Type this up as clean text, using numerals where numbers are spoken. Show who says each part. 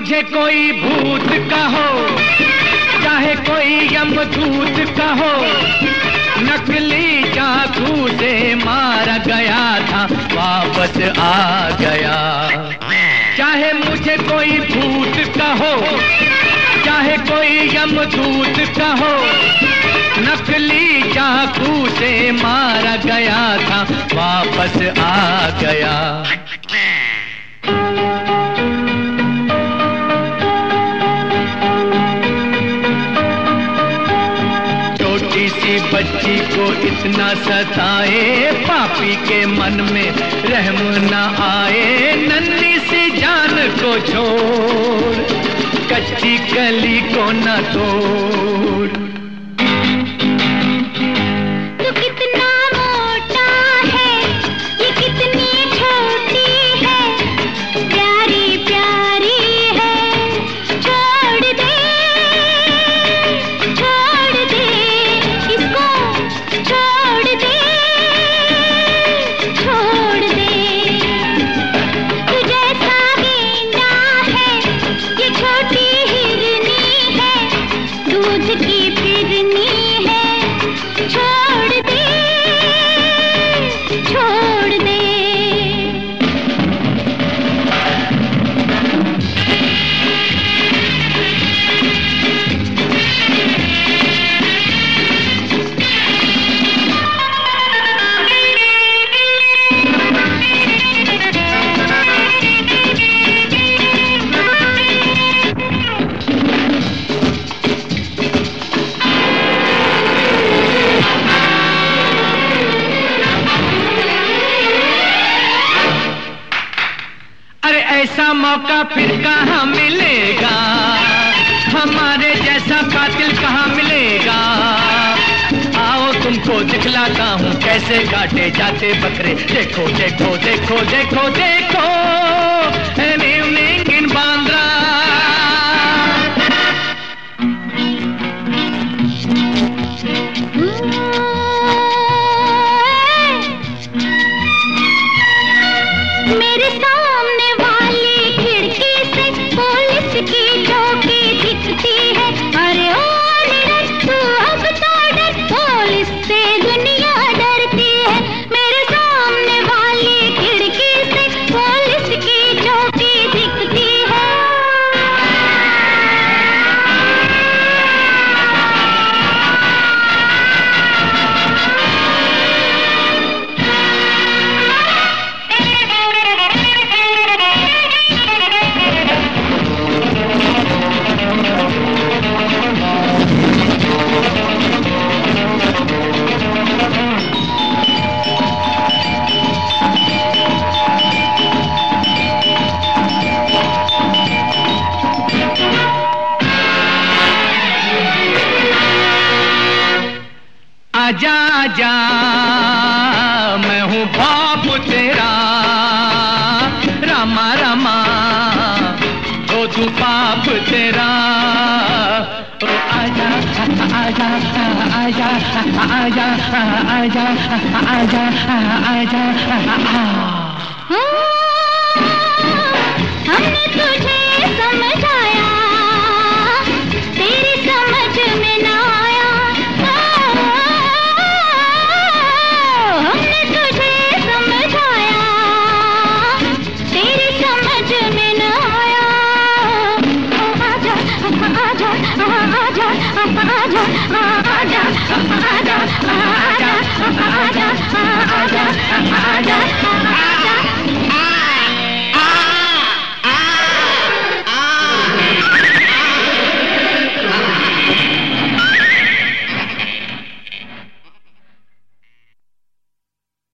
Speaker 1: मुझे कोई भूत कहो, चाहे कोई यमदूत कहो, नकली चाकू से मारा गया था वापस आ गया। चाहे मुझे कोई भूत कहो, चाहे कोई यमदूत कहो, नकली चाकू से मारा गया था वापस आ गया। किसी बच्ची को इतना सताए, पापी के मन में रहम न आए। नन्ही सी जान को छोड़, कच्ची कली को न तोड़।
Speaker 2: तू कितना मोटा है, ये कितनी छोटी है, प्यारी प्यारी है। छोड़ दे, छोड़ दे इसको, छोड़ दे, छोड़ दे। तू जैसा गेंडा है, ये छोटी हिरनी है, दूध की फिरनी है। छोड़ दे, छोड़ दे।
Speaker 1: अरे ऐसा मौका फिर कहाँ मिलेगा, हमारे जैसा कातिल कहाँ मिलेगा। आओ तुमको दिखलाता हूँ कैसे काटे जाते बकरे। देखो देखो देखो देखो देखो, an evening in बांद्रा।
Speaker 2: मेरे सामने वाली खिड़की से पुलिस की चौकी दिखती है। अरे ओ निरज, तू अब तो डर, पुलिस से दुनिया डरती है। मेरे सामने वाली खिड़की से पुलिस की चौकी दिखती है।
Speaker 1: आजा आजा, मैं हूँ बाप तेरा, रामा रामा धो दूं पाप तेरा। ओ आजा आजा आजा आजा आजा आजा आजा।
Speaker 2: हमने तुझे समझाया, तेरी समझ में ना आया। हमने तुझे समझाया, तेरी समझ में ना आया। आजा आजा आजा आजा आजा।